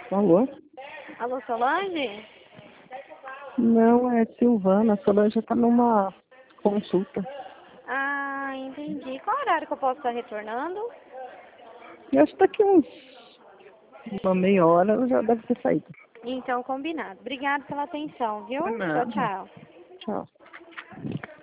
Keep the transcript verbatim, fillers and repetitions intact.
Alô? Alô, Solange? Não, é Silvana. A Solange está numa consulta. Ah, entendi. Qual horário que eu posso estar retornando? Eu acho que daqui uns uma meia hora ela já deve ter saído. Então, combinado. Obrigada pela atenção, viu? Por Tchau, nada. tchau. Tchau.